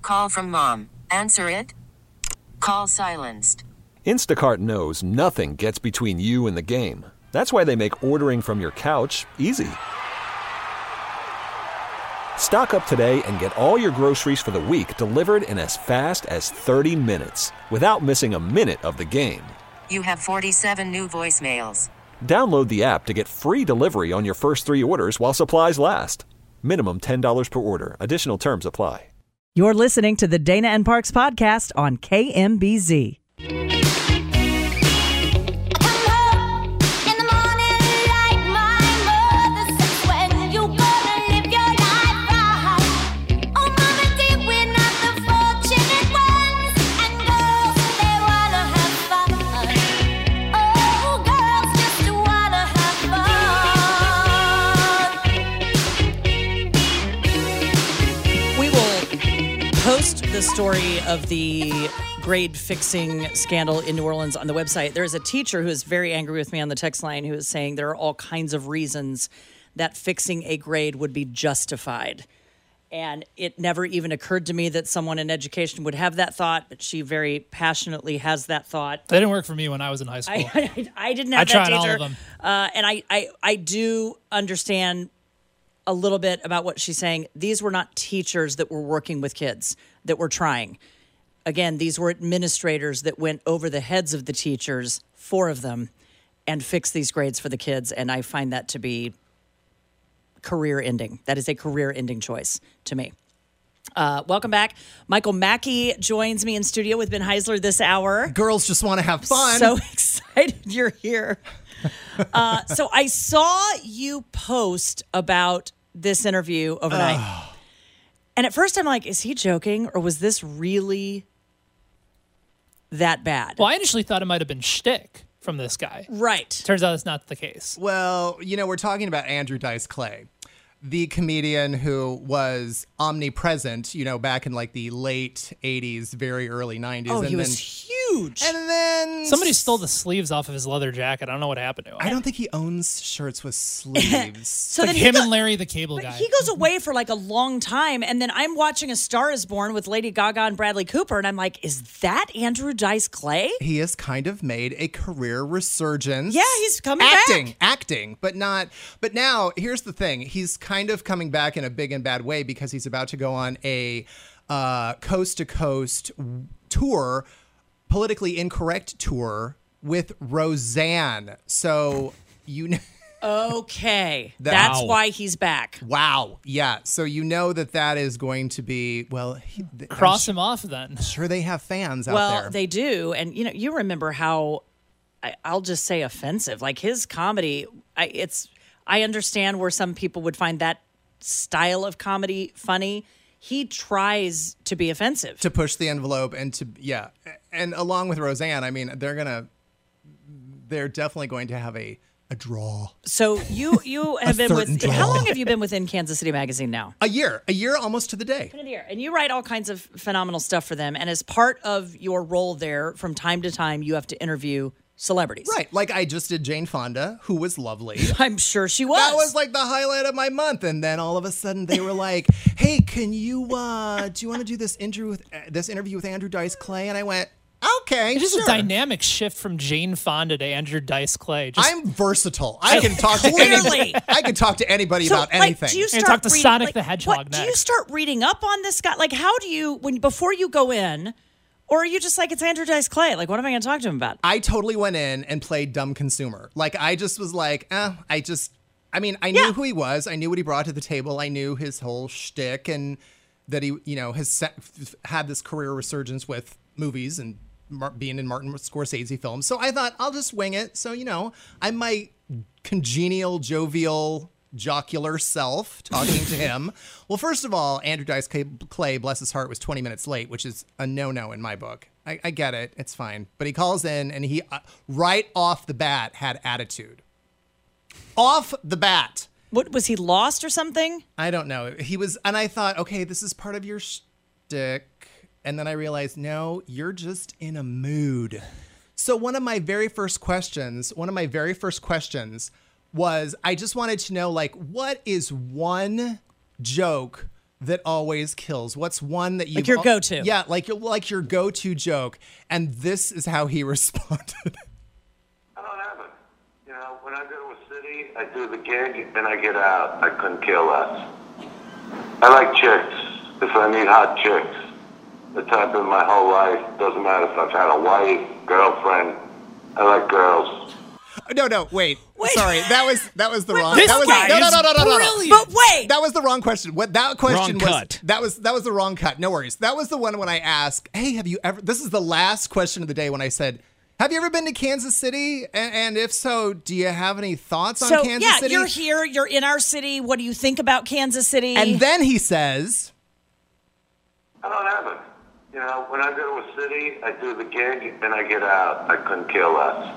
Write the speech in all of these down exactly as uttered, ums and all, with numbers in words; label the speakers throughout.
Speaker 1: Call from mom. Answer it. Call silenced.
Speaker 2: Instacart knows nothing gets between you and the game. That's why they make ordering from your couch easy. Stock up today and get all your groceries for the week delivered in as fast as thirty minutes without missing a minute of the game.
Speaker 1: You have forty-seven new voicemails.
Speaker 2: Download the app to get free delivery on your first three orders while supplies last. Minimum ten dollars per order. Additional terms apply.
Speaker 3: You're listening to the Dana and Parks podcast on K M B Z. The story of the grade fixing scandal in New Orleans on the website. There is a teacher who is very angry with me on the text line who is saying there are all kinds of reasons that fixing a grade would be justified. And it never even occurred to me that someone in education would have that thought, but she very passionately has that thought.
Speaker 4: That didn't work for me when I was in high school.
Speaker 3: I, I, I didn't have
Speaker 4: I
Speaker 3: that
Speaker 4: tried
Speaker 3: teacher.
Speaker 4: all of them.
Speaker 3: Uh, and I, I, I do understand a little bit about what she's saying. These were not teachers that were working with kids that were trying. Again, these were administrators that went over the heads of the teachers, four of them, and fixed these grades for the kids. And I find that to be career ending. That is a career ending choice to me. Uh, welcome back. Michael Mackey joins me in studio with Ben Heisler this hour.
Speaker 5: Girls just want to have fun.
Speaker 3: So excited you're here. Uh, so I saw you post about this interview overnight. Oh. And at first I'm like, is he joking or was this really that bad?
Speaker 4: Well, I initially thought it might have been shtick from this guy.
Speaker 3: Right.
Speaker 4: Turns out it's not the case.
Speaker 5: Well, you know, we're talking about Andrew Dice Clay, the comedian who was omnipresent, you know, back in like the late eighties, very early nineties.
Speaker 3: Oh,
Speaker 5: and
Speaker 3: he
Speaker 5: then,
Speaker 3: was huge.
Speaker 5: And then
Speaker 4: somebody stole the sleeves off of his leather jacket. I don't know what happened to him.
Speaker 5: I don't think he owns shirts with sleeves.
Speaker 3: so
Speaker 4: like
Speaker 3: then
Speaker 4: him
Speaker 3: go-
Speaker 4: and Larry the Cable Guy.
Speaker 3: He goes away for like a long time, and then I'm watching A Star Is Born with Lady Gaga and Bradley Cooper, and I'm like, is that Andrew Dice Clay?
Speaker 5: He has kind of made a career resurgence.
Speaker 3: Yeah, he's coming
Speaker 5: acting,
Speaker 3: back.
Speaker 5: Acting, but not. But now, here's the thing. He's kind of coming back in a big and bad way because he's about to go on a uh, coast-to-coast tour, politically incorrect tour with Roseanne. So, you know...
Speaker 3: Okay.
Speaker 5: That-
Speaker 3: That's
Speaker 4: Wow.
Speaker 3: why he's back.
Speaker 5: Wow. Yeah. So you know that that is going to be, well... He, th-
Speaker 4: Cross
Speaker 5: I'm
Speaker 4: him off then.
Speaker 5: sure they have fans out
Speaker 3: Well,
Speaker 5: there.
Speaker 3: they do. And, you know, you remember how, I, I'll just say offensive. Like his comedy, I, it's, I understand where some people would find that style of comedy funny. He tries to be offensive.
Speaker 5: to push the envelope and to, yeah. And along with Roseanne, I mean, they're going to, they're definitely going to have a, a draw.
Speaker 3: So you you have been
Speaker 5: certain
Speaker 3: with,
Speaker 5: draw.
Speaker 3: how long have you been within Kansas City Magazine now?
Speaker 5: A year, a year almost to the day.
Speaker 3: And you write all kinds of phenomenal stuff for them. And as part of your role there, from time to time, you have to interview celebrities.
Speaker 5: Right. Like I just did Jane Fonda, who was lovely.
Speaker 3: I'm sure she was.
Speaker 5: That was like the highlight of my month. And then all of a sudden they were like, hey, can you, uh, do you want to do this interview with, uh, this interview with Andrew Dice Clay? And I went, okay,
Speaker 4: It's just
Speaker 5: sure.
Speaker 4: a dynamic shift from Jane Fonda to Andrew Dice Clay. Just,
Speaker 5: I'm versatile. I can talk to
Speaker 3: Clearly.
Speaker 5: any, I can talk to anybody
Speaker 3: So,
Speaker 5: about
Speaker 3: like,
Speaker 5: anything.
Speaker 3: do you
Speaker 4: And
Speaker 3: start
Speaker 4: talk to
Speaker 3: reading,
Speaker 4: Sonic
Speaker 3: like,
Speaker 4: the Hedgehog
Speaker 3: what, Do you
Speaker 4: next.
Speaker 3: start reading up on this guy? Like, how do you, when before you go in, or are you just like, it's Andrew Dice Clay? Like, what am I going to talk to him about?
Speaker 5: I totally went in and played dumb consumer. Like, I just was like, eh, I just, I mean, I knew
Speaker 3: Yeah.
Speaker 5: who he was. I knew what he brought to the table. I knew his whole shtick and that he, you know, has set, had this career resurgence with movies and Mar- being in Martin Scorsese films. So I thought, I'll just wing it. So, you know, I'm my congenial, jovial, jocular self talking to him. Well, first of all, Andrew Dice Clay, bless his heart, was twenty minutes late, which is a no-no in my book. I, I get it. It's fine. But he calls in and he, uh, right off the bat, had attitude. Off the bat.
Speaker 3: What, was he lost or something?
Speaker 5: I don't know. He was, and I thought, okay, this is part of your shtick. And then I realized, no, you're just in a mood. So one of my very first questions, one of my very first questions was, I just wanted to know, like, what is one joke that always kills? What's one that you
Speaker 3: Like your go-to.
Speaker 5: Yeah, like your like your go-to joke. And this is how he responded.
Speaker 6: I don't have it. You know, when I go to a city, I do the gig, and I get out. I couldn't care less. I like chicks. If I meet hot chicks, the type in my whole life, doesn't matter if I've had a wife, girlfriend, I like girls.
Speaker 5: No, no, wait.
Speaker 3: Wait.
Speaker 5: Sorry, that was that was the wrong.
Speaker 4: This
Speaker 5: that was
Speaker 4: guy
Speaker 5: no, no,
Speaker 4: is
Speaker 5: no, no, no, no, no.
Speaker 4: brilliant.
Speaker 3: But wait.
Speaker 5: That was the wrong question. What that question
Speaker 7: Wrong
Speaker 5: was?
Speaker 7: cut.
Speaker 5: That was that was the wrong cut. No worries. That was the one when I asked, "Hey, have you ever?" This is the last question of the day when I said, "Have you ever been to Kansas City? And, and if so, do you have any thoughts on
Speaker 3: So,
Speaker 5: Kansas
Speaker 3: yeah,
Speaker 5: City?"
Speaker 3: you're here. You're in our city. What do you think about Kansas City?
Speaker 5: And then he says,
Speaker 6: I don't have it. You know, when I go to a city, I do the gig, and I get out. I couldn't care less.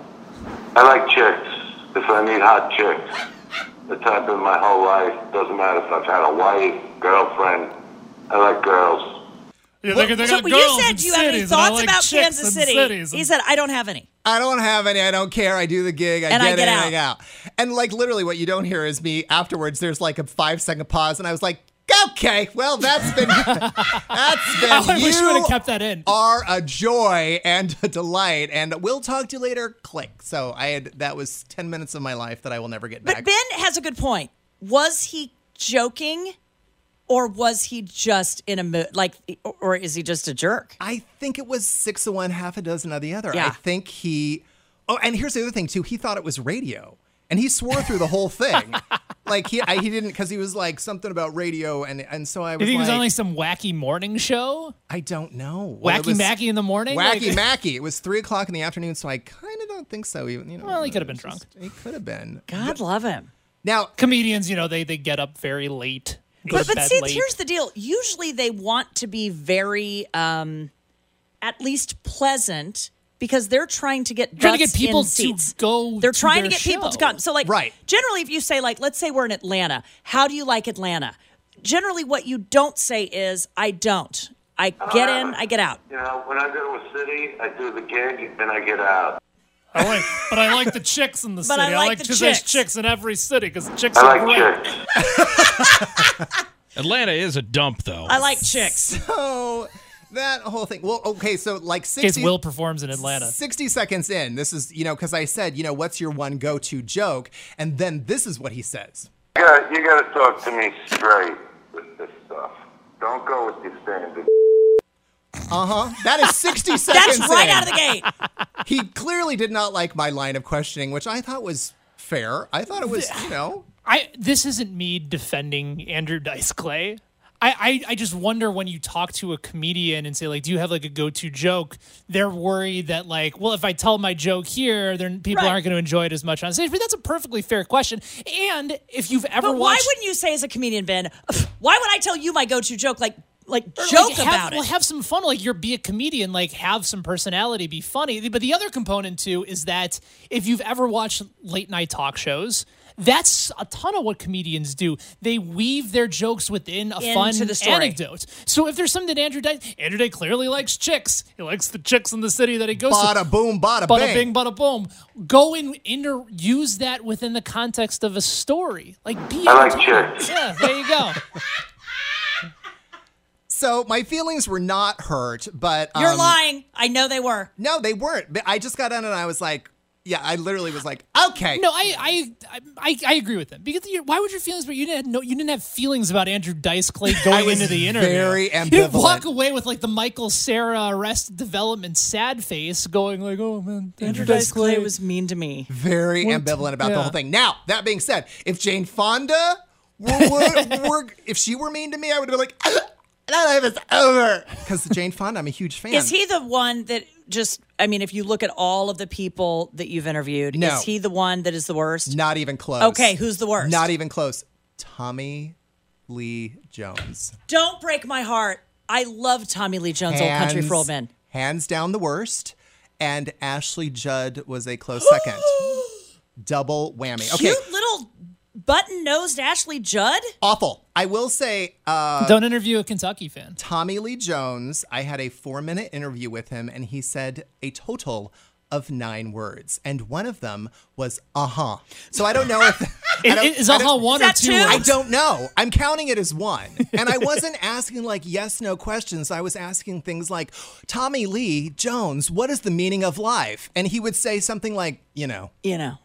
Speaker 6: I like chicks. If I meet hot chicks, the type in my whole life, doesn't matter if I've had a wife, girlfriend, I like girls.
Speaker 4: Yeah, they, they
Speaker 3: so
Speaker 4: got
Speaker 3: you
Speaker 4: girls
Speaker 3: said,
Speaker 4: in
Speaker 3: do you have any
Speaker 4: cities, and I
Speaker 3: thoughts
Speaker 4: like
Speaker 3: about
Speaker 4: chicks
Speaker 3: Kansas
Speaker 4: in
Speaker 3: City?
Speaker 4: cities.
Speaker 3: He said, I don't have any.
Speaker 5: "I don't have any. I don't care. I do the gig. I
Speaker 3: And
Speaker 5: get
Speaker 3: I get
Speaker 5: in,
Speaker 3: out."
Speaker 5: I get out." And like literally, what you don't hear is me afterwards. There's like a five second pause, and I was like, "Okay, well, that's been that's been
Speaker 4: I
Speaker 5: you."
Speaker 4: wish you would have kept that in.
Speaker 5: Are a joy and a delight, and we'll talk to you later. Click. So I had that was ten minutes of my life that I will never get back.
Speaker 3: But Ben has a good point. Was he joking, or was he just in a mood? Like, or is he just a jerk?
Speaker 5: I think it was six of one, half a dozen of the other.
Speaker 3: Yeah.
Speaker 5: I think he. Oh, and here's the other thing too. He thought it was radio, and he swore through the whole thing. Like he, I, he didn't because he was like something about radio, and and so I was
Speaker 4: You think
Speaker 5: like,
Speaker 4: he was on like some wacky morning show?
Speaker 5: I don't know. Well, it
Speaker 4: Wacky
Speaker 5: was
Speaker 4: Macky in the morning?
Speaker 5: Wacky
Speaker 4: Like-
Speaker 5: Macky. It was three o'clock in the afternoon, so I kind of don't think so. Even you know,
Speaker 4: Well, he could have been
Speaker 5: it's
Speaker 4: drunk.
Speaker 5: just- He could have been.
Speaker 3: God love him.
Speaker 5: Now,
Speaker 4: Comedians, you know, they, they get up very late. Go
Speaker 3: But,
Speaker 4: to
Speaker 3: but
Speaker 4: bed
Speaker 3: see,
Speaker 4: late.
Speaker 3: here's the deal. Usually they want to be very, um, at least pleasant, because they're trying to get
Speaker 4: Trying to
Speaker 3: butts
Speaker 4: get people
Speaker 3: in
Speaker 4: to
Speaker 3: seats.
Speaker 4: go
Speaker 3: They're
Speaker 4: to
Speaker 3: trying to
Speaker 4: their
Speaker 3: get people to
Speaker 4: show.
Speaker 3: come. So, like,
Speaker 5: Right.
Speaker 3: generally, if you say, like, let's say we're in Atlanta, how do you like Atlanta? Generally, what you don't say is, I don't. I get in, I get out.
Speaker 6: You know, when I go to a city, I do the gig, and I get out.
Speaker 4: I like, but I like the chicks in the
Speaker 3: But
Speaker 4: city.
Speaker 3: I like the
Speaker 4: because there's
Speaker 3: chicks.
Speaker 4: chicks in every city because chicks
Speaker 6: I
Speaker 4: are
Speaker 6: like
Speaker 4: great.
Speaker 6: chicks.
Speaker 7: Atlanta is a dump, though.
Speaker 3: I like chicks.
Speaker 5: so that whole thing. Well, okay, so like
Speaker 4: In case
Speaker 5: sixty.
Speaker 4: Will performs in Atlanta.
Speaker 5: sixty seconds in, this is, you know, because I said, you know, what's your one go-to joke? And then this is what he says.
Speaker 6: You gotta, you gotta talk to me straight with this stuff. Don't go with your standard.
Speaker 5: Uh-huh. That is sixty seconds
Speaker 3: That's right
Speaker 5: in.
Speaker 3: out of the gate.
Speaker 5: He clearly did not like my line of questioning, which I thought was fair. I thought it was, you know.
Speaker 4: I this isn't me defending Andrew Dice Clay. I, I, I just wonder when you talk to a comedian and say, like, do you have like a go-to joke? They're worried that, like, well, if I tell my joke here, then people
Speaker 3: Right.
Speaker 4: aren't going to enjoy it as much on stage. But that's a perfectly fair question. And if you've ever
Speaker 3: But why
Speaker 4: watched,
Speaker 3: wouldn't you say as a comedian, Ben, why would I tell you my go-to joke? Like, like
Speaker 4: Or,
Speaker 3: joke
Speaker 4: like, have,
Speaker 3: about
Speaker 4: Well,
Speaker 3: it.
Speaker 4: have some fun. Like, you're be a comedian. Like, have some personality. Be funny. But the other component too is that if you've ever watched late night talk shows, that's a ton of what comedians do. They weave their jokes within a
Speaker 3: Into
Speaker 4: fun
Speaker 3: the story.
Speaker 4: anecdote. So if there's something that Andrew Dice, Andrew Dice clearly likes chicks. He likes the chicks in the city that he goes to.
Speaker 5: Bada boom, bada,
Speaker 4: Bada
Speaker 5: bing.
Speaker 4: bing, bada boom. Go and inter- use that within the context of a story. Like, be
Speaker 6: I like
Speaker 4: entertaining.
Speaker 6: chicks.
Speaker 4: Yeah, there you go.
Speaker 5: So my feelings were not hurt, but um,
Speaker 3: You're lying. I know they were.
Speaker 5: No, they weren't. But I just got on and I was like, yeah, I literally was like, okay.
Speaker 4: No, I I I, I agree with him because you, why would your feelings? But you didn't have no, you didn't have feelings about Andrew Dice Clay
Speaker 5: I
Speaker 4: going
Speaker 5: was
Speaker 4: into the interview.
Speaker 5: very
Speaker 4: You didn't walk
Speaker 5: ambivalent.
Speaker 4: away with like the Michael Cera Arrested Development sad face, going like, "Oh man,
Speaker 3: Andrew Dice Clay was mean to me.
Speaker 5: Very ambivalent about the
Speaker 4: Yeah.
Speaker 5: whole thing. Now, that being said, if Jane Fonda were, were, were if she were mean to me, I would have been like, "That life is over." Because Jane Fonda, I'm a huge fan.
Speaker 3: Is he the one that just, I mean, if you look at all of the people that you've interviewed,
Speaker 5: No.
Speaker 3: is he the one that is the worst?
Speaker 5: Not even close.
Speaker 3: Okay, who's the worst?
Speaker 5: Not even close. Tommy Lee Jones.
Speaker 3: Don't break my heart. I love Tommy Lee Jones, Old Country for Old Men.
Speaker 5: Hands down the worst. And Ashley Judd was a close second. Double whammy. Okay,
Speaker 3: Cute little button-nosed Ashley Judd?
Speaker 5: awful. I will say, uh,
Speaker 4: Don't interview a Kentucky fan.
Speaker 5: Tommy Lee Jones, I had a four-minute interview with him, and he said a total of nine words. And one of them was, uh-huh. So I don't know if... don't-
Speaker 4: Is, is
Speaker 5: I
Speaker 4: Aha
Speaker 5: don't-
Speaker 4: one
Speaker 3: Is
Speaker 4: or
Speaker 3: that
Speaker 4: two?
Speaker 3: two?
Speaker 5: I
Speaker 4: words?
Speaker 5: don't know. I'm counting it as one. And I wasn't asking like yes, no questions. I was asking things like, Tommy Lee Jones, what is the meaning of life? And he would say something like, you know,
Speaker 3: You know,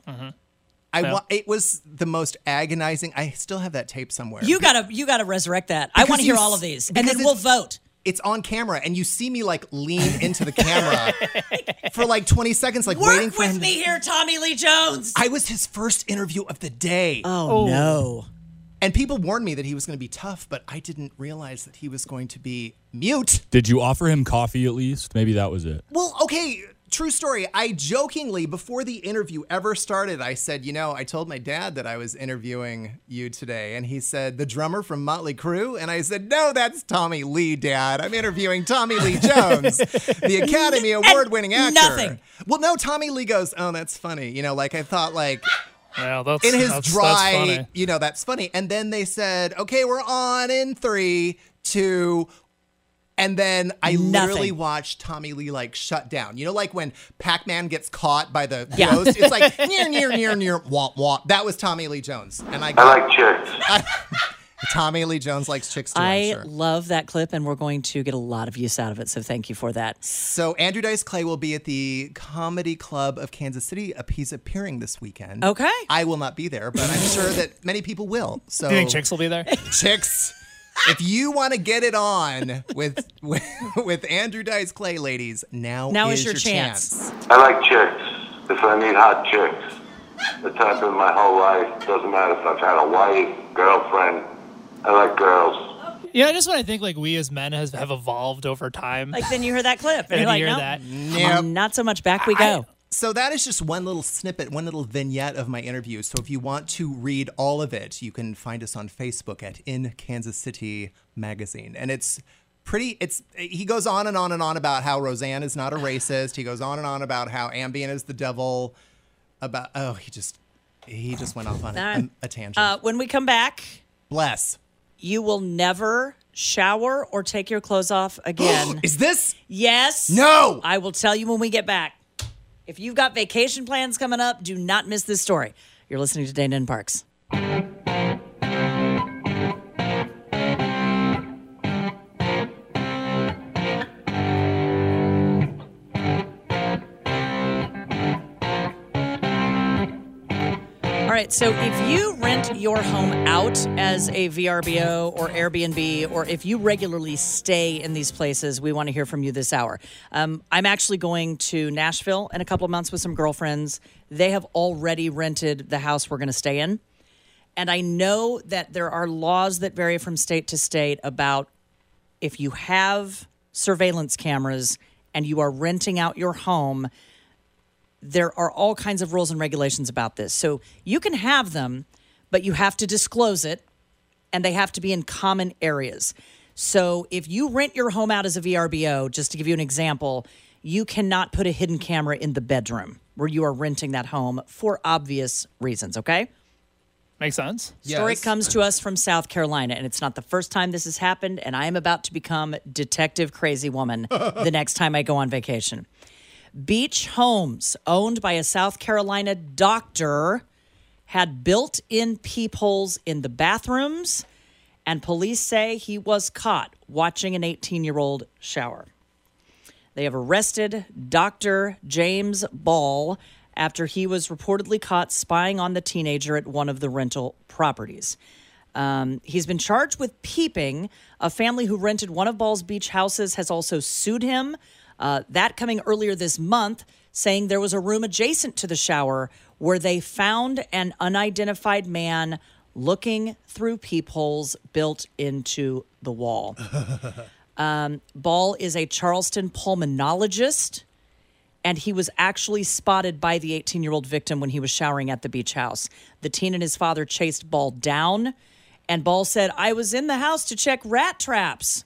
Speaker 5: I wa- it was the most agonizing. I still have that tape somewhere.
Speaker 3: you gotta you gotta resurrect that. I
Speaker 5: Because
Speaker 3: want to hear
Speaker 5: you
Speaker 3: all
Speaker 5: s-
Speaker 3: of these, and
Speaker 5: because
Speaker 3: then we'll
Speaker 5: it's-
Speaker 3: vote.
Speaker 5: It's on camera, and you see me like lean into the camera for like twenty seconds, like
Speaker 3: Work
Speaker 5: waiting for
Speaker 3: with
Speaker 5: him.
Speaker 3: me here, Tommy Lee Jones.
Speaker 5: I was his first interview of the day.
Speaker 3: Oh, no.
Speaker 5: And people warned me that he was going to be tough, but I didn't realize that he was going to be mute.
Speaker 8: Did you offer him coffee at least? Maybe that was it.
Speaker 5: Well, okay, true story. I jokingly, before the interview ever started, I said, you know, I told my dad that I was interviewing you today. And he said, the drummer from Motley Crue? And I said, no, that's Tommy Lee, Dad. I'm interviewing Tommy Lee Jones, the Academy Award-winning actor.
Speaker 3: nothing.
Speaker 5: Well, no, Tommy Lee goes, oh, that's funny. You know, like I thought like...
Speaker 4: Yeah, that's,
Speaker 5: in his
Speaker 4: that's,
Speaker 5: dry,
Speaker 4: that's funny.
Speaker 5: you know, that's funny. And then they said, okay, we're on in three, two, and then I
Speaker 3: Nothing.
Speaker 5: literally watched Tommy Lee like shut down. You know, like when Pac-Man gets caught by the
Speaker 3: Yeah.
Speaker 5: ghost, it's like near, near, near, near, womp, womp. That was Tommy Lee Jones. And I
Speaker 6: I
Speaker 5: go,
Speaker 6: like chicks.
Speaker 5: Tommy Lee Jones likes chicks too, I'm
Speaker 3: I
Speaker 5: sure.
Speaker 3: love that clip, and we're going to get a lot of use out of it. So thank you for that.
Speaker 5: So Andrew Dice Clay will be at the Comedy Club of Kansas City. He's appearing this weekend.
Speaker 3: Okay.
Speaker 5: I will not be there, but I'm sure that many people will. So
Speaker 4: Do you think chicks will be there?
Speaker 5: Chicks, if you want to get it on with, with with Andrew Dice Clay, ladies, now,
Speaker 3: Now
Speaker 5: is
Speaker 3: is your
Speaker 5: your
Speaker 3: chance.
Speaker 6: I like chicks. If I meet hot chicks, the type in my whole life, doesn't matter if I've had a wife, girlfriend, I like girls.
Speaker 4: Yeah, just when I think like we as men has have evolved over time.
Speaker 3: Like then you hear that clip, and
Speaker 4: and
Speaker 3: you're like,
Speaker 4: you hear
Speaker 3: no,
Speaker 4: that.
Speaker 5: Yep.
Speaker 3: not so much. Back we go.
Speaker 5: So that is just one little snippet, one little vignette of my interview. So if you want to read all of it, you can find us on Facebook at In Kansas City Magazine. And it's pretty, it's, he goes on and on and on about how Roseanne is not a racist. He goes on and on about how Ambien is the devil, about, oh, he just, he just went off on
Speaker 3: All
Speaker 5: a,
Speaker 3: right.
Speaker 5: a tangent.
Speaker 3: Uh, when we come back,
Speaker 5: Bless.
Speaker 3: you will never shower or take your clothes off again.
Speaker 5: Is this?
Speaker 3: Yes.
Speaker 5: No.
Speaker 3: I will tell you when we get back. If you've got vacation plans coming up, do not miss this story. You're listening to Dana and Parks. All right, so if you rent your home out as a V R B O or Airbnb, or if you regularly stay in these places, we want to hear from you this hour. Um, I'm actually going to Nashville in a couple of months with some girlfriends. They have already rented the house we're going to stay in. And I know that there are laws that vary from state to state about if you have surveillance cameras and you are renting out your home, there are all kinds of rules and regulations about this. So you can have them, but you have to disclose it, and they have to be in common areas. So if you rent your home out as a V R B O, just to give you an example, you cannot put a hidden camera in the bedroom where you are renting that home for obvious reasons, okay?
Speaker 4: Makes sense.
Speaker 3: Story
Speaker 5: Yes.
Speaker 3: comes to us from South Carolina, and it's not the first time this has happened, and I am about to become Detective Crazy Woman the next time I go on vacation. Beach homes owned by a South Carolina doctor had built-in peepholes in the bathrooms, and police say he was caught watching an eighteen-year-old shower. They have arrested Doctor James Ball after he was reportedly caught spying on the teenager at one of the rental properties. Um, he's been charged with peeping. A family who rented one of Ball's beach houses has also sued him. Uh, that coming earlier this month, saying there was a room adjacent to the shower where they found an unidentified man looking through peepholes built into the wall. um, Ball is a Charleston pulmonologist, and he was actually spotted by the eighteen-year-old victim when he was showering at the beach house. The teen and his father chased Ball down, and Ball said, "I was in the house to check rat traps."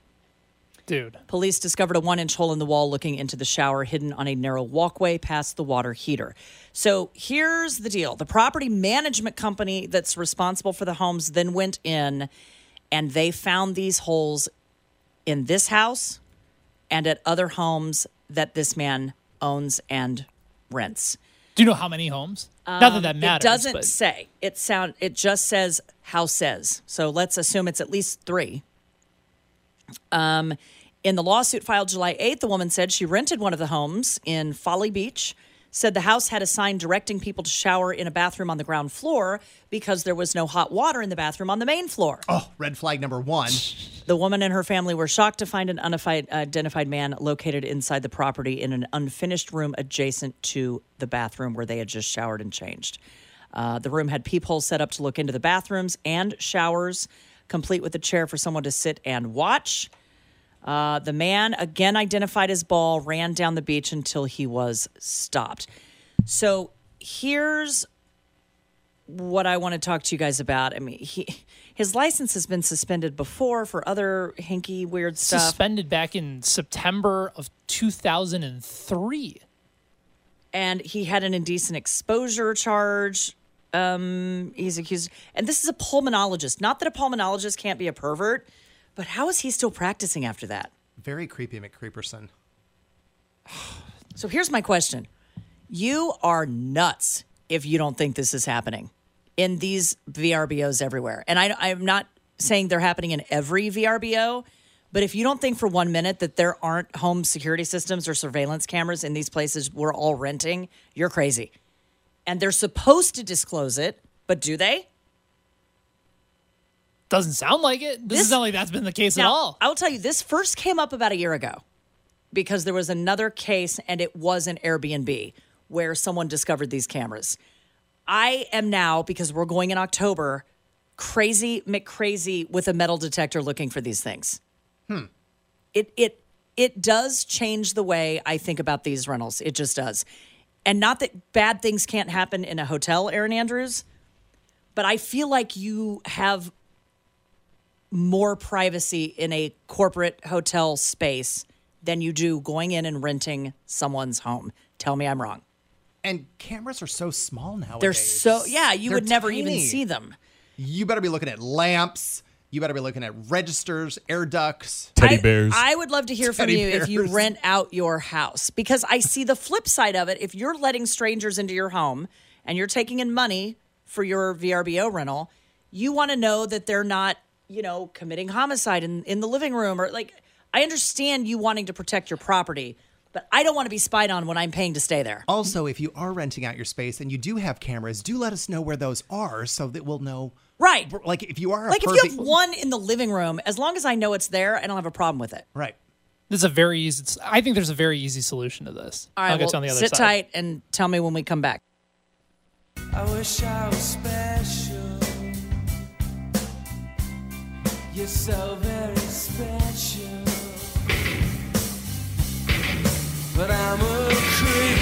Speaker 4: Dude.
Speaker 3: Police discovered a one-inch hole in the wall looking into the shower, hidden on a narrow walkway past the water heater. So here's the deal. The property management company that's responsible for the homes then went in, and they found these holes in this house and at other homes that this man owns and rents.
Speaker 4: Do you know how many homes? Um, Not that that matters.
Speaker 3: It doesn't
Speaker 4: but.
Speaker 3: say. It sound. It just says house says. So let's assume it's at least three. Um, in the lawsuit filed July eighth, the woman said she rented one of the homes in Folly Beach. Said the house had a sign directing people to shower in a bathroom on the ground floor because there was no hot water in the bathroom on the main floor.
Speaker 5: Oh, red flag number one.
Speaker 3: The woman and her family were shocked to find an unidentified man located inside the property in an unfinished room adjacent to the bathroom where they had just showered and changed. Uh, the room had peepholes set up to look into the bathrooms and showers, complete with a chair for someone to sit and watch. Uh, the man, again identified as Ball, ran down the beach until he was stopped. So here's what I want to talk to you guys about. I mean, he his license has been suspended before for other hinky, weird stuff.
Speaker 4: Suspended back in September of two thousand three.
Speaker 3: And he had an indecent exposure charge. Um, he's accused. And this is a pulmonologist. Not that a pulmonologist can't be a pervert, but how is he still practicing after that?
Speaker 5: Very creepy McCreeperson.
Speaker 3: So here's my question. You are nuts if you don't think this is happening in these V R B Os everywhere. And I, I'm not saying they're happening in every V R B O, but if you don't think for one minute that there aren't home security systems or surveillance cameras in these places we're all renting, you're crazy. And they're supposed to disclose it, but do they?
Speaker 4: Doesn't sound like it. Doesn't
Speaker 3: This-
Speaker 4: sound like that's been the case
Speaker 3: Now,
Speaker 4: at all.
Speaker 3: I'll tell you, this first came up about a year ago because there was another case, and it was an Airbnb where someone discovered these cameras. I am now, because we're going in October, crazy McCrazy with a metal detector looking for these things.
Speaker 5: Hmm.
Speaker 3: It it it does change the way I think about these rentals. It just does. And not that bad things can't happen in a hotel, Erin Andrews, but I feel like you have more privacy in a corporate hotel space than you do going in and renting someone's home. Tell me I'm wrong.
Speaker 5: And cameras are so small nowadays.
Speaker 3: They're so, yeah, you
Speaker 5: They're
Speaker 3: would never even
Speaker 5: tiny.
Speaker 3: see them.
Speaker 5: You better be looking at lamps. You better be looking at registers, air ducts.
Speaker 8: Teddy
Speaker 3: I-
Speaker 8: bears.
Speaker 3: I, would love to hear from
Speaker 5: Teddy
Speaker 3: you if you
Speaker 5: bears.
Speaker 3: rent out your house, because I see the flip side of it. If you're letting strangers into your home and you're taking in money for your V R B O rental, you want to know that they're not, you know, committing homicide in, in the living room, or like, I understand you wanting to protect your property, but I don't want to be spied on when I'm paying to stay there.
Speaker 5: Also, if you are renting out your space and you do have cameras, do let us know where those are so that we'll know.
Speaker 3: Right.
Speaker 5: Like if you are a
Speaker 3: Like if
Speaker 5: perfect,
Speaker 3: you have one in the living room, as long as I know it's there, I don't have a problem with it.
Speaker 5: right.
Speaker 4: There's a very easy. it's- I think there's a very easy solution to this.
Speaker 3: All right,
Speaker 4: I'll get
Speaker 3: well,
Speaker 4: to on the other
Speaker 3: sit
Speaker 4: side.
Speaker 3: tight and tell me when we come back.
Speaker 9: I wish I was special. You're so very special. But I'm a creep.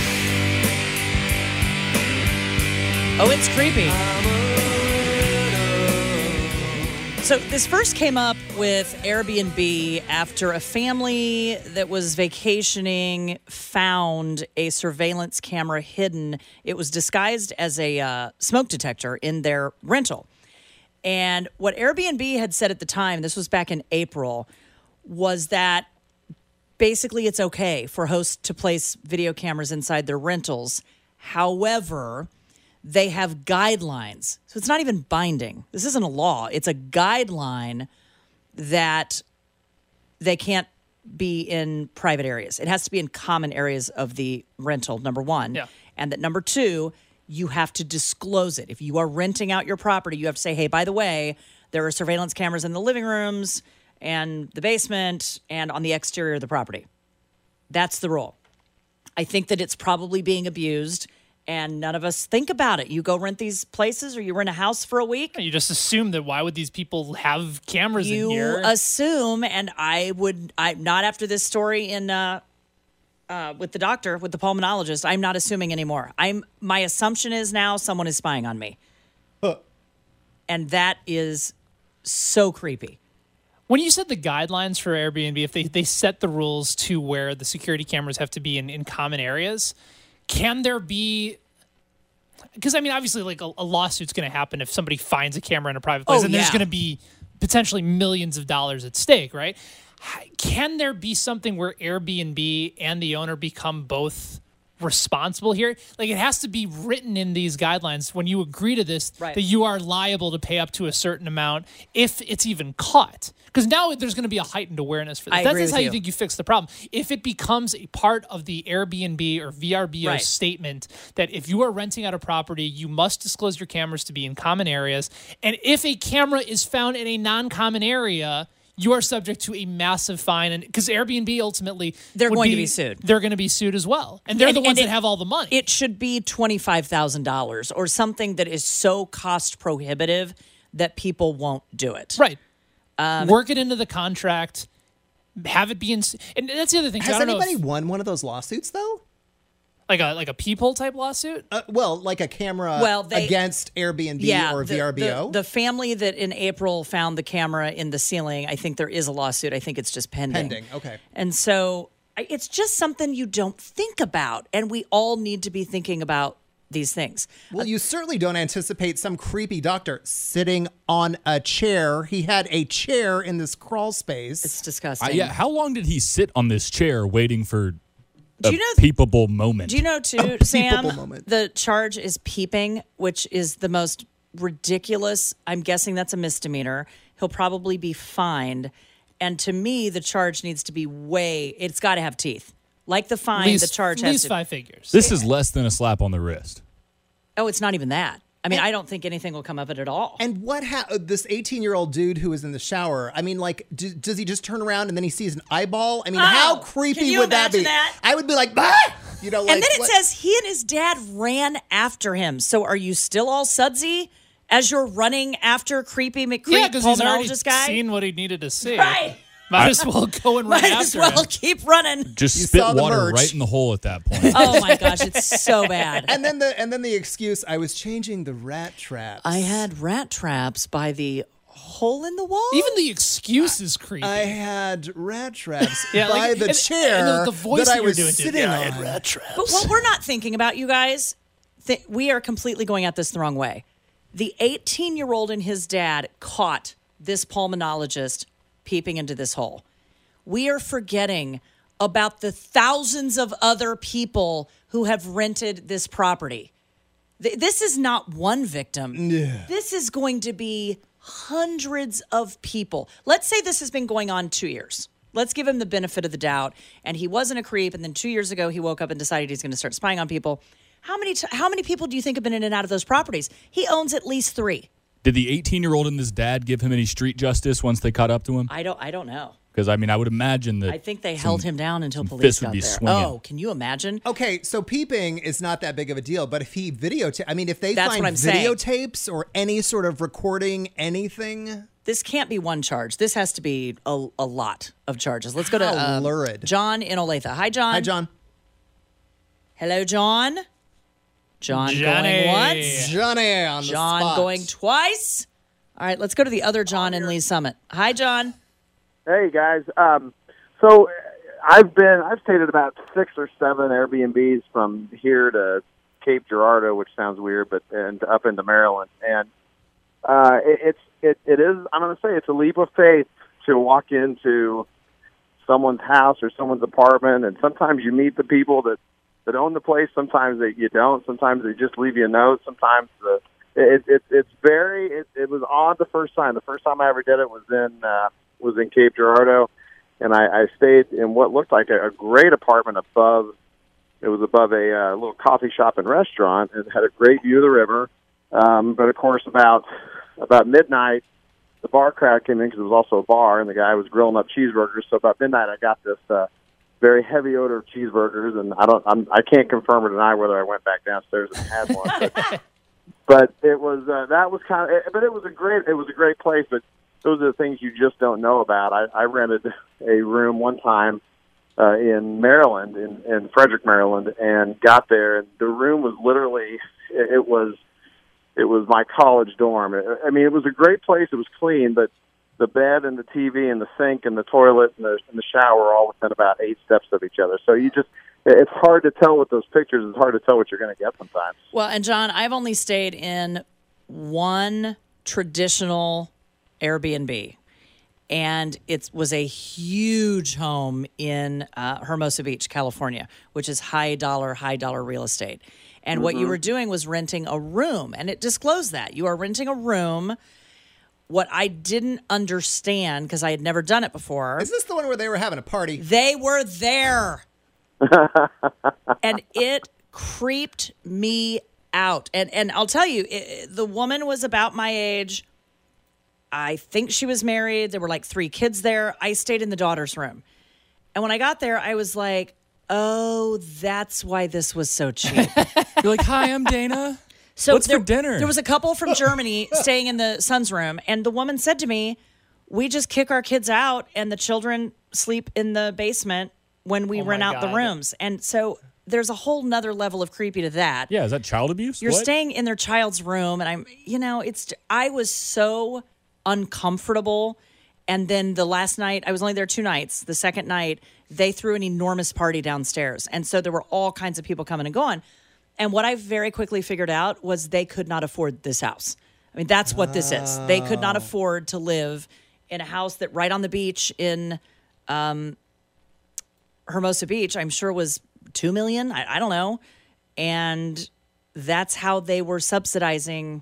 Speaker 3: Oh, it's creepy.
Speaker 9: I'm a widow.
Speaker 3: So this first came up with Airbnb after a family that was vacationing found a surveillance camera hidden. It was disguised as a uh, smoke detector in their rental. And what Airbnb had said at the time, this was back in April, was that basically it's okay for hosts to place video cameras inside their rentals. However, they have guidelines. So it's not even binding. This isn't a law. It's a guideline that they can't be in private areas. It has to be in common areas of the rental, number one.
Speaker 4: Yeah.
Speaker 3: And that number two, you have to disclose it. If you are renting out your property, you have to say, hey, by the way, there are surveillance cameras in the living rooms and the basement and on the exterior of the property. That's the rule. I think that it's probably being abused, and none of us think about it. You go rent these places or you rent a house for a week.
Speaker 4: You just assume that why would these people have cameras
Speaker 3: You
Speaker 4: in here?
Speaker 3: assume, and I would, I not after this story in uh, uh, with the doctor, with the pulmonologist. I'm not assuming anymore. I'm my assumption is now someone is spying on me, and that is so creepy.
Speaker 4: When you said the guidelines for Airbnb, if they, they set the rules to where the security cameras have to be in, in common areas, can there be... Because, I mean, obviously, like, a, a lawsuit's going to happen if somebody finds a camera in a private place,
Speaker 3: Oh,
Speaker 4: and there's
Speaker 3: yeah.
Speaker 4: going to be potentially millions of dollars at stake, right? H- Can there be something where Airbnb and the owner become both responsible here. Like, it has to be written in these guidelines when you agree to this
Speaker 3: Right.
Speaker 4: that you are liable to pay up to a certain amount if it's even caught. Because now there's going to be a heightened awareness for this.
Speaker 3: I
Speaker 4: That's
Speaker 3: agree
Speaker 4: just
Speaker 3: with
Speaker 4: how you
Speaker 3: you.
Speaker 4: think you fix the problem. If it becomes a part of the Airbnb or V R B O
Speaker 3: Right.
Speaker 4: statement that if you are renting out a property, you must disclose your cameras to be in common areas. And if a camera is found in a non-common area, you are subject to a massive fine. And because Airbnb ultimately
Speaker 3: They're
Speaker 4: would
Speaker 3: going to be sued.
Speaker 4: They're going to be sued as well. And they're
Speaker 3: And-
Speaker 4: the ones
Speaker 3: and
Speaker 4: that
Speaker 3: it-
Speaker 4: have all the money.
Speaker 3: It should be twenty-five thousand dollars or something that is so cost prohibitive that people won't do it.
Speaker 4: right.
Speaker 3: Um,
Speaker 4: Work it into the contract. Have it be in. And that's the other thing. too.
Speaker 5: Has
Speaker 4: I don't know
Speaker 5: anybody
Speaker 4: if-
Speaker 5: won one of those lawsuits though?
Speaker 4: like a like a peephole type lawsuit?
Speaker 5: Uh, well, like a camera
Speaker 3: Well, they-
Speaker 5: against Airbnb
Speaker 3: Yeah,
Speaker 5: or
Speaker 3: the,
Speaker 5: V R B O.
Speaker 3: The, the family that in April found the camera in the ceiling, I think there is a lawsuit. I think it's just pending.
Speaker 5: Pending, okay.
Speaker 3: And so I- it's just something you don't think about, and we all need to be thinking about these things.
Speaker 5: Well, you certainly don't anticipate some creepy doctor sitting on a chair. He had a chair in this crawl space.
Speaker 3: It's disgusting.
Speaker 8: Uh, yeah, how long did he sit on this chair waiting for
Speaker 3: Do
Speaker 8: a
Speaker 3: you know-
Speaker 8: peepable moment?
Speaker 3: Do you know too,
Speaker 5: peepable
Speaker 3: Sam?
Speaker 5: moment.
Speaker 3: The charge is peeping, which is the most ridiculous. I'm guessing that's a misdemeanor. He'll probably be fined. And to me, the charge needs to be way. It's got to have teeth, like the fine.
Speaker 4: Least,
Speaker 3: the charge
Speaker 4: at
Speaker 3: has
Speaker 4: least
Speaker 3: to.
Speaker 4: five figures.
Speaker 8: This is less than a slap on the wrist.
Speaker 3: Oh, it's not even that. I mean, I don't think anything will come of it at all.
Speaker 5: And what ha- uh, this eighteen-year-old dude who was in the shower, I mean, like, do, does he just turn around and then he sees an eyeball? I mean,
Speaker 3: Oh,
Speaker 5: how
Speaker 3: can
Speaker 5: creepy
Speaker 3: you
Speaker 5: would that be?
Speaker 3: imagine that?
Speaker 5: I would be like, bah! You know, like,
Speaker 3: and then it
Speaker 5: what-
Speaker 3: says he and his dad ran after him. So are you still all sudsy as you're running after creepy McCreep
Speaker 4: yeah, because he's already
Speaker 3: pulmonologist guy?
Speaker 4: seen what he needed to see.
Speaker 3: Right.
Speaker 4: Might as well go and run
Speaker 3: Might
Speaker 4: after
Speaker 3: as well
Speaker 4: him.
Speaker 3: keep running.
Speaker 8: Just
Speaker 5: You
Speaker 8: spit
Speaker 5: saw the
Speaker 8: water
Speaker 5: merch.
Speaker 8: right in the hole at that point.
Speaker 3: Oh my gosh, it's so bad.
Speaker 5: And then the and then the excuse, I was changing the rat traps.
Speaker 3: I had rat traps by the hole in the wall.
Speaker 4: Even the excuse is creepy.
Speaker 5: I had rat traps
Speaker 4: Yeah,
Speaker 5: by
Speaker 4: like-
Speaker 5: the
Speaker 4: and-
Speaker 5: chair
Speaker 4: and the- the voice
Speaker 5: that
Speaker 4: that
Speaker 5: I
Speaker 4: you're
Speaker 5: was
Speaker 4: doing, dude.
Speaker 5: sitting
Speaker 4: Yeah, I
Speaker 5: on.
Speaker 4: had rat traps.
Speaker 3: But what we're not thinking about, you guys, th- we are completely going at this the wrong way. The eighteen-year-old and his dad caught this pulmonologist peeping into this hole. We are forgetting about the thousands of other people who have rented this property. Th- This is not one victim. This is going to be hundreds of people. Let's say this has been going on two years. Let's give him the benefit of the doubt. And he wasn't a creep. And then two years ago, he woke up and decided he's going to start spying on people. How many t- how many people do you think have been in and out of those properties? He owns at least three.
Speaker 8: Did the eighteen-year-old and his dad give him any street justice once they caught up to him?
Speaker 3: I don't I don't know.
Speaker 8: Because, I mean, I would imagine that
Speaker 3: I think they
Speaker 8: some-
Speaker 3: held him down until
Speaker 8: some
Speaker 3: police
Speaker 8: fists would
Speaker 3: got
Speaker 8: be
Speaker 3: there.
Speaker 8: swinging.
Speaker 3: Oh, can you imagine?
Speaker 5: Okay, so peeping is not that big of a deal, but if he videotape, I mean, if they
Speaker 3: That's
Speaker 5: find
Speaker 3: what I'm saying.
Speaker 5: videotapes or any sort of recording, anything,
Speaker 3: This can't be one charge. This has to be a, a lot of charges. Let's go to
Speaker 5: How
Speaker 3: um,
Speaker 5: lurid.
Speaker 3: John in Olathe. Hi, John.
Speaker 5: hi, John.
Speaker 3: Hello, John. John
Speaker 4: Johnny.
Speaker 3: going once.
Speaker 5: Johnny on the
Speaker 3: John
Speaker 5: spot.
Speaker 3: going twice. All right, let's go to the other John in Lee Summit. Hi, John.
Speaker 10: Hey guys, um, so I've been I've stayed at about six or seven Airbnbs from here to Cape Girardeau, which sounds weird, but and up into Maryland, and uh, it, it's it it is I'm going to say it's a leap of faith to walk into someone's house or someone's apartment, and sometimes you meet the people that that own the place, sometimes that you don't, sometimes they just leave you a note, sometimes the it, it it's very it, it was odd the first time. The first time I ever did it was in. Uh, was in Cape Girardeau, and I, I stayed in what looked like a, a great apartment above, it was above a uh, little coffee shop and restaurant, and had a great view of the river. Um, but, of course, about about midnight, the bar crowd came in because it was also a bar, and the guy was grilling up cheeseburgers. So about midnight, I got this uh, very heavy odor of cheeseburgers, and I don't, I'm, I can't confirm or deny whether I went back downstairs and had one. But, but it was uh, that was kind of, but it was a great, it was a great place, but. Those are the things you just don't know about. I, I rented a room one time uh, in Maryland, in, in Frederick, Maryland, and got there, and the room was literally, it, it was it was my college dorm. I mean, it was a great place. It was clean, but the bed and the T V and the sink and the toilet and the, and the shower are all within about eight steps of each other. So you just, it's hard to tell with those pictures. It's hard to tell what you're going to get sometimes.
Speaker 3: Well, and John, I've only stayed in one traditional Airbnb. And it was a huge home in uh, Hermosa Beach, California, which is high dollar, high dollar real estate. And mm-hmm. what you were doing was renting a room, and it disclosed that. You are renting a room. What I didn't understand, because I had never done it before.
Speaker 5: Is this the one where they were having a party?
Speaker 3: They were there. And it creeped me out. And and I'll tell you, it, the woman was about my age. I think she was married. There were like three kids there. I stayed in the daughter's room. And when I got there, I was like, oh, that's why this was so cheap.
Speaker 8: You're like, hi, I'm Dana.
Speaker 3: So
Speaker 8: What's
Speaker 3: there,
Speaker 8: for dinner?
Speaker 3: There was a couple from Germany staying in the son's room. And the woman said to me, we just kick our kids out and the children sleep in the basement when we
Speaker 4: Oh
Speaker 3: rent
Speaker 4: my
Speaker 3: out the
Speaker 4: God.
Speaker 3: rooms. And so there's a whole nother level of creepy to that.
Speaker 8: Yeah, is that child abuse?
Speaker 3: You're
Speaker 8: What?
Speaker 3: staying in their child's room, and I'm, you know, it's, I was so uncomfortable. And then the last night, I was only there two nights. The second night, they threw an enormous party downstairs. And so there were all kinds of people coming and going. And what I very quickly figured out was they could not afford this house. I mean, that's what this is. They could not afford to live in a house that right on the beach in um, Hermosa Beach, I'm sure was two million dollars. I, I don't know. And that's how they were subsidizing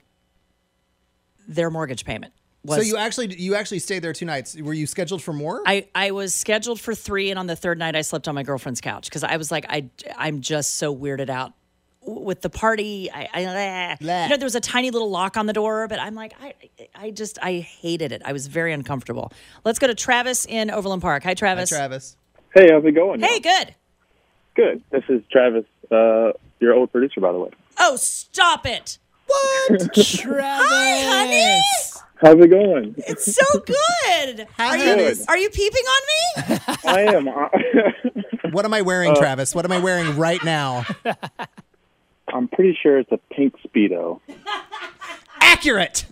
Speaker 3: their mortgage payment. Was,
Speaker 5: So you actually you actually stayed there two nights. Were you scheduled for more?
Speaker 3: I, I was scheduled for three, and on the third night, I slept on my girlfriend's couch because I was like, I, I'm just so weirded out with the party. I, I you know, there was a tiny little lock on the door, but I'm like, I, I just, I hated it. I was very uncomfortable. Let's go to Travis in Overland Park. Hi, Travis.
Speaker 5: Hi, Travis.
Speaker 11: Hey, how's it going?
Speaker 3: Hey, good.
Speaker 11: Good. This is Travis, uh, your old producer, by the way.
Speaker 3: Oh, stop it.
Speaker 5: What?
Speaker 4: Travis.
Speaker 3: Hi, honey.
Speaker 11: How's it going?
Speaker 3: It's so good. Are you,
Speaker 11: Good.
Speaker 3: are you peeping on me?
Speaker 11: I am.
Speaker 5: What am I wearing,
Speaker 11: Uh,
Speaker 5: Travis? What am I wearing right now?
Speaker 11: I'm pretty sure it's a pink Speedo.
Speaker 5: Accurate.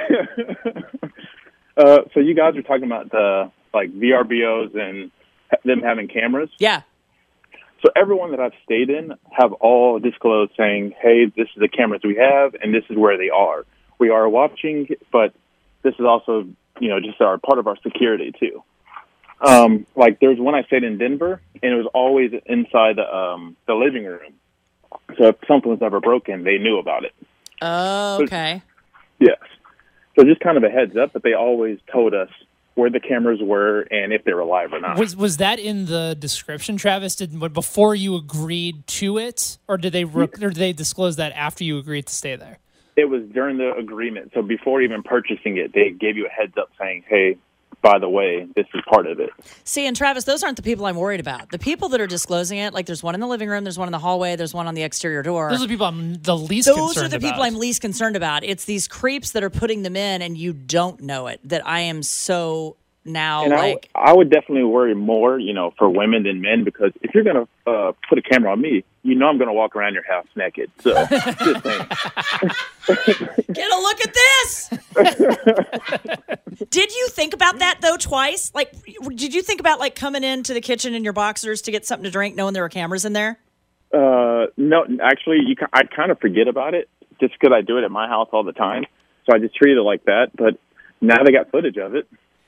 Speaker 11: uh, so you guys are talking about the like V R B Os and them having cameras.
Speaker 3: Yeah.
Speaker 11: So everyone that I've stayed in have all disclosed saying, hey, this is the cameras we have, and this is where they are. We are watching, but this is also, you know, just our part of our security, too. Um, like, there's one I stayed in Denver, and it was always inside the, um, the living room. So if something was ever broken, they knew about it.
Speaker 3: Oh, okay.
Speaker 11: Yes. So just kind of a heads up, but they always told us where the cameras were and if they were live or not.
Speaker 4: Was was that in the description, Travis? Did before you agreed to it, or did they or did they disclose that after you agreed to stay there?
Speaker 11: It was during the agreement. So before even purchasing it, they gave you a heads up saying, hey, by the way, this is part of it.
Speaker 3: See, and Travis, those aren't the people I'm worried about. The people that are disclosing it, like there's one in the living room, there's one in the hallway, there's one on the exterior door.
Speaker 4: Those are the people I'm the least
Speaker 3: Those
Speaker 4: concerned
Speaker 3: are the people
Speaker 4: about.
Speaker 3: I'm least concerned about. It's these creeps that are putting them in and you don't know it, that I am so now
Speaker 11: And
Speaker 3: like...
Speaker 11: I, I would definitely worry more, you know, for women than men, because if you're going to uh, put a camera on me, you know I'm going to walk around your house naked. So, just saying.
Speaker 3: Get a look at this! Did you think about that, though, twice? Like, did you think about, like, coming into the kitchen in your boxers to get something to drink knowing there were cameras in there?
Speaker 11: Uh, no, actually, you, I kind of forget about it just because I do it at my house all the time. So I just treat it like that. But now they got footage of it.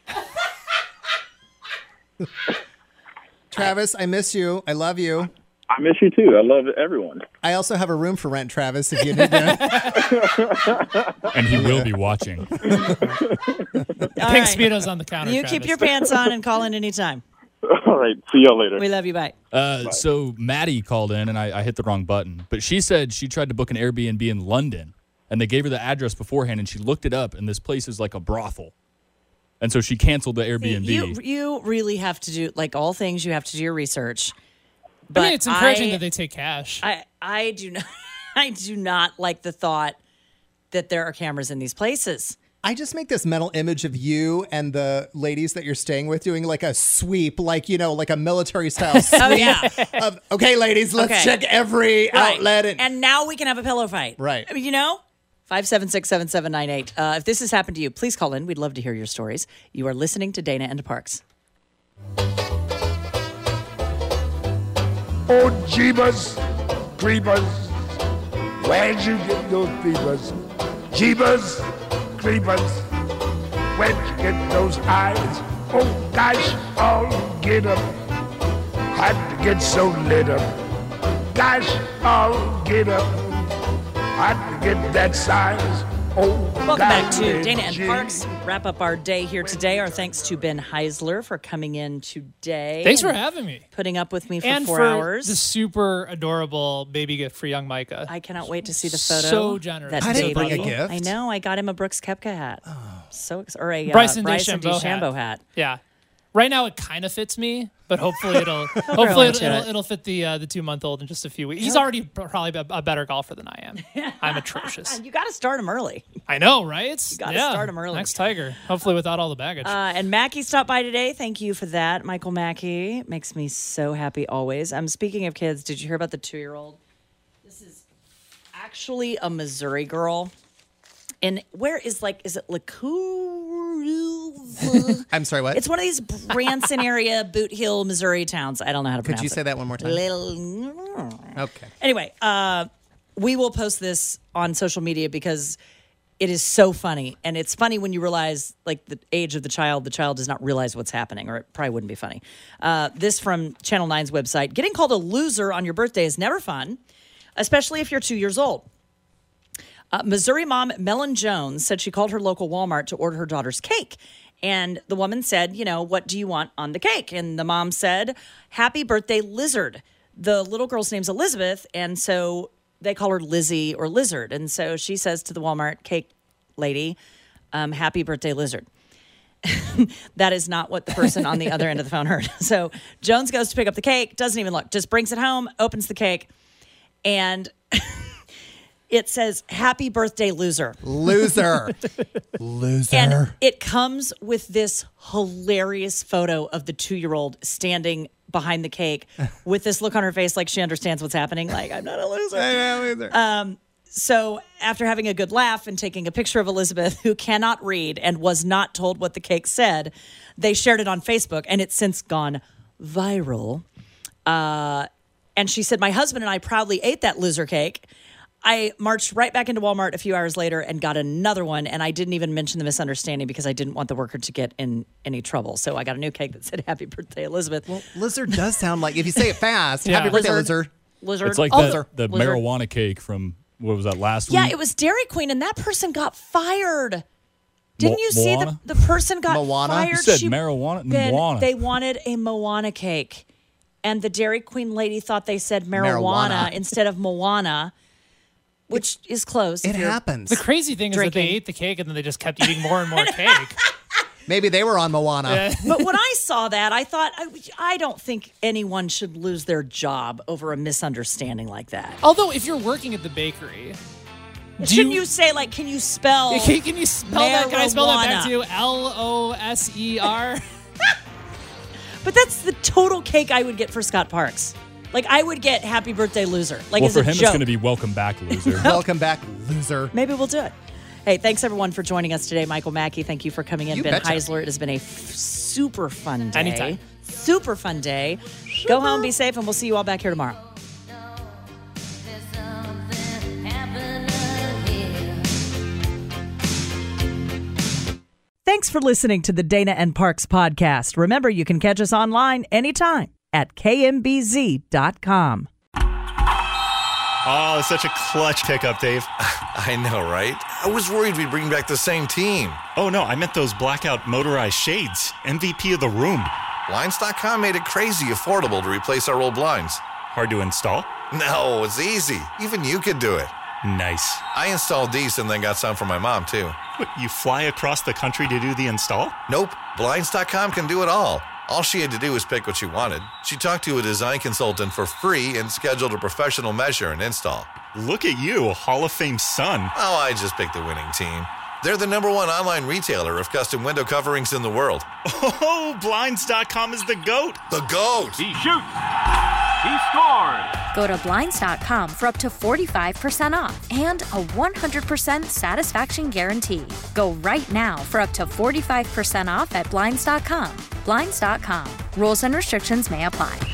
Speaker 5: Travis, I miss you. I love you.
Speaker 11: I miss you too. I love everyone.
Speaker 5: I also have a room for rent, Travis, if you need that.
Speaker 8: And he will be watching.
Speaker 3: All
Speaker 4: Pink
Speaker 3: right.
Speaker 4: Speedo's on the counter.
Speaker 3: You
Speaker 4: Travis.
Speaker 3: keep your pants on and call in anytime.
Speaker 11: All right. See y'all later.
Speaker 3: We love you. Bye.
Speaker 8: Uh, so Maddie called in, and I, I hit the wrong button. But she said she tried to book an Airbnb in London, and they gave her the address beforehand, and she looked it up, and this place is like a brothel. And so she canceled the Airbnb.
Speaker 3: You, you really have to do, like all things, you have to do your research.
Speaker 4: I
Speaker 3: But
Speaker 4: mean, it's encouraging
Speaker 3: I-
Speaker 4: that they take cash.
Speaker 3: I, I do not I do not like the thought that there are cameras in these places.
Speaker 5: I just make this mental image of you and the ladies that you're staying with doing like a sweep, like, you know, like a military style sweep.
Speaker 3: Oh, yeah.
Speaker 5: Of, okay, ladies, let's
Speaker 3: Okay.
Speaker 5: check every
Speaker 3: Right.
Speaker 5: outlet. And,
Speaker 3: And now we can have a pillow fight.
Speaker 5: Right.
Speaker 3: I mean, you know? five seven six, seven seven nine eight. Uh, if this has happened to you, please call in. We'd love to hear your stories. You are listening to Dana and Parks.
Speaker 12: Oh, Jeebus Creepers, where'd you get those peepers? Jeebus Creepers, where'd you get those eyes? Oh, gosh, oh, get up. Had to get so lit up. Gosh, oh, get up. Had to get that size. Oh,
Speaker 3: Welcome back to Dana and Parks. Wrap up our day here today. Our thanks to Ben Heisler for coming in today.
Speaker 4: Thanks for having me.
Speaker 3: Putting up with me for
Speaker 4: and
Speaker 3: four
Speaker 4: for
Speaker 3: hours.
Speaker 4: the super adorable baby gift for young Micah.
Speaker 3: I cannot wait to see the photo.
Speaker 4: So generous.
Speaker 3: That
Speaker 5: I didn't
Speaker 3: baby.
Speaker 5: bring a gift.
Speaker 3: I know. I got him a Brooks Koepka hat. Oh. So ex- or a uh,
Speaker 4: Bryson,
Speaker 3: Bryson
Speaker 4: DeChambeau,
Speaker 3: DeChambeau
Speaker 4: hat.
Speaker 3: hat.
Speaker 4: Yeah. Right now it kind of fits me, but hopefully it'll hopefully it'll,
Speaker 3: into
Speaker 4: it'll,
Speaker 3: it.
Speaker 4: it'll fit the uh, the two month old in just a few weeks. He's already probably a, a better golfer than I am. I'm atrocious.
Speaker 3: You got to start him early.
Speaker 4: I know, right?
Speaker 3: You got to
Speaker 4: yeah.
Speaker 3: start him early.
Speaker 4: Next Tiger, hopefully without all the baggage.
Speaker 3: Uh, and Mackie stopped by today. Thank you for that, Michael Mackie. Makes me so happy always. I'm um, speaking of kids. Did you hear about the two year old? This is actually a Missouri girl. And where is like is it LeCour?
Speaker 5: I'm sorry, what?
Speaker 3: It's one of these Branson area, Boot Hill, Missouri towns. I don't know how to pronounce it.
Speaker 5: Could you say that one more time?
Speaker 3: Little...
Speaker 5: Okay.
Speaker 3: Anyway, uh, we will post this on social media because it is so funny. And it's funny when you realize, like, the age of the child, the child does not realize what's happening, or it probably wouldn't be funny. Uh, this from Channel nine's website. Getting called a loser on your birthday is never fun, especially if you're two years old. Uh, Missouri mom Mellon Jones said she called her local Walmart to order her daughter's cake. And the woman said, you know, what do you want on the cake? And the mom said, happy birthday, Lizard. The little girl's name's Elizabeth, and so they call her Lizzie or Lizard. And so she says to the Walmart cake lady, um, happy birthday, Lizard. That is not what the person on the other end of the phone heard. So Jones goes to pick up the cake, doesn't even look, just brings it home, opens the cake, and... It says, happy birthday, loser.
Speaker 5: Loser. Loser.
Speaker 3: And it comes with this hilarious photo of the two-year-old standing behind the cake with this look on her face like she understands what's happening. Like, I'm not a loser.
Speaker 5: I'm not a loser.
Speaker 3: Um, so after having a good laugh and taking a picture of Elizabeth, who cannot read and was not told what the cake said, they shared it on Facebook, and it's since gone viral. Uh, and she said, my husband and I proudly ate that loser cake. I marched right back into Walmart a few hours later and got another one, and I didn't even mention the misunderstanding because I didn't want the worker to get in any trouble. So I got a new cake that said, happy birthday, Elizabeth.
Speaker 5: Well, Lizard does sound like, if you say it fast,
Speaker 4: Yeah.
Speaker 5: happy birthday,
Speaker 3: Lizard.
Speaker 5: Lizard.
Speaker 3: Lizard.
Speaker 8: It's like
Speaker 3: Oh,
Speaker 8: the, the
Speaker 3: Lizard.
Speaker 8: marijuana cake from, what was that, last
Speaker 3: Yeah,
Speaker 8: week?
Speaker 3: it was Dairy Queen, and that person got fired. Didn't
Speaker 8: Mo-
Speaker 3: you see
Speaker 8: Moana?
Speaker 3: the, the person got
Speaker 5: Moana?
Speaker 3: fired?
Speaker 8: You said
Speaker 3: She-
Speaker 8: marijuana?
Speaker 3: Ben,
Speaker 8: Moana.
Speaker 3: they wanted a Moana cake, and the Dairy Queen lady thought they said marijuana,
Speaker 5: Marijuana.
Speaker 3: instead of Moana, which is close.
Speaker 5: It
Speaker 3: if you're-
Speaker 5: happens.
Speaker 4: the crazy thing is that they
Speaker 3: drinking.
Speaker 4: ate the cake and then they just kept eating more and more cake.
Speaker 5: Maybe they were on Moana.
Speaker 4: Yeah.
Speaker 3: But when I saw that, I thought, I, I don't think anyone should lose their job over a misunderstanding like that.
Speaker 4: Although if you're working at the bakery, do
Speaker 3: Shouldn't you say, like, can you spell?
Speaker 4: Can, can you spell that? Can I spell that back
Speaker 3: marijuana?
Speaker 4: to you? L O S E R?
Speaker 3: But that's the total cake I would get for Scott Parks. Like, I would get happy birthday, loser. Like,
Speaker 8: well,
Speaker 3: as
Speaker 8: for
Speaker 3: a
Speaker 8: him,
Speaker 3: joke.
Speaker 8: it's going to be welcome back, loser.
Speaker 5: Welcome back, loser.
Speaker 3: Maybe we'll do it. Hey, thanks everyone for joining us today. Michael Mackey, thank you for coming in.
Speaker 5: You
Speaker 3: Ben
Speaker 5: betcha.
Speaker 3: Heisler, it has been a f- super fun day.
Speaker 4: Anytime.
Speaker 3: Super fun day. Go home, be safe, and we'll see you all back here tomorrow. Thanks for listening to the Dana and Parks podcast. Remember, you can catch us online anytime at K M B Z dot com.
Speaker 13: Oh, such a clutch pickup, Dave.
Speaker 14: I know, right? I was worried we'd bring back the same team.
Speaker 13: Oh, no, I meant those blackout motorized shades. M V P of the room.
Speaker 14: Blinds dot com made it crazy affordable to replace our old blinds.
Speaker 13: Hard to install?
Speaker 14: No, it's easy. Even you could do it.
Speaker 13: Nice.
Speaker 14: I installed these and then got some for my mom, too.
Speaker 13: What, you fly across the country to do the install?
Speaker 14: Nope. Blinds dot com can do it all. All she had to do was pick what she wanted. She talked to a design consultant for free and scheduled a professional measure and install.
Speaker 13: Look at you, a Hall of Fame son.
Speaker 14: Oh, I just picked the winning team. They're the number one online retailer of custom window coverings in the world.
Speaker 13: Oh, Blinds dot com is the GOAT.
Speaker 14: The GOAT!
Speaker 15: He shoots. He scores.
Speaker 16: Go to Blinds dot com for up to forty-five percent off and a one hundred percent satisfaction guarantee. Go right now for up to forty-five percent off at Blinds dot com. Blinds dot com. Rules and restrictions may apply.